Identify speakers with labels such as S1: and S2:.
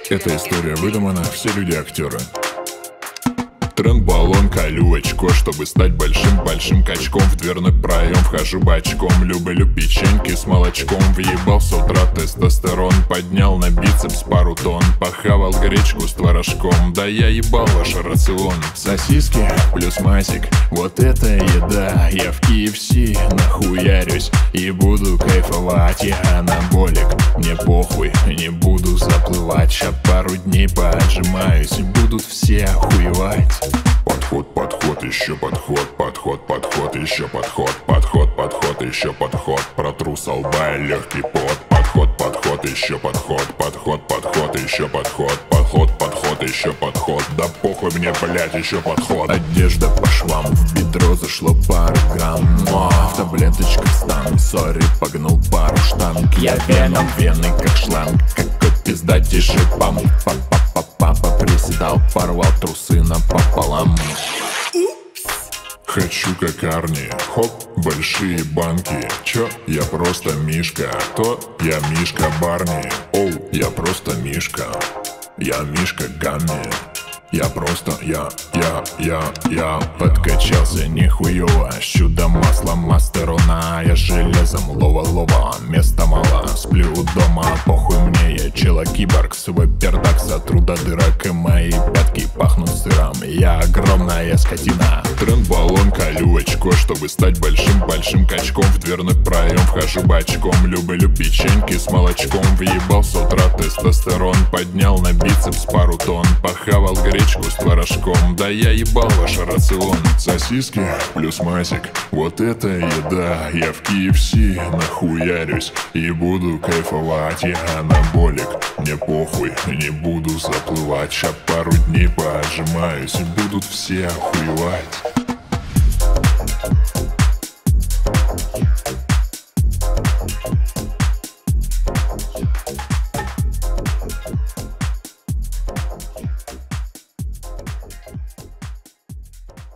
S1: Эта история выдумана, все люди актеры. Тренд, баллон, колю очко, чтобы стать большим качком. В дверной проем вхожу бочком. Люблю печеньки с молочком. Въебал с утра тестостерон. Поднял на бицепс пару тонн. Похавал гречку с творожком. Да я ебал ваш рацион. Сосиски плюс масик, вот это еда. Я в KFC нахуярюсь и буду кайфовать. Я анаболик, мне похуй, не буду заплывать. Ща пару дней поотжимаюсь и будут все охуевать. Подход, еще подход, еще подход, еще подход. Протру со лба и легкий пот. Подход, еще подход, еще подход, еще подход. Да похуй мне, блять, еще подход. Одежда по швам, в бедро зашло пару грамм. В таблеточках стану, сори, погнул пару штанг. Я веном, вены как шланг, какой пиздатей шипам. Папа приседал, порвал трусы напополам. Хочу как Арни, хоп, большие банки. Чё? Я просто Мишка. То я Мишка Барни. Оу, я просто Мишка. Я Мишка Гамми. Я просто, я подкачался нихуево. Чудо масла мастерона. Я железом лова, места мало. Сплю дома, похуй мне, я чела-киборг. Свой пердак сотру до дырок, и мои пятки пахнут сыром. Я огромная скотина. Тренд, баллон, колю очко, чтобы стать большим качком. В дверной проем вхожу бочком. Люблю печеньки с молочком. Въебал с утра тестостерон. Поднял на бицепс пару тонн. Похавал гречку с творожком. Да я ебал ваш рацион. Сосиски плюс масик, вот это еда. Я в KFC нахуярюсь и буду кайфовать. Я анаболик, мне похуй, не буду заплывать. Ща пару дней поотжимаюсь и будут все охуевать.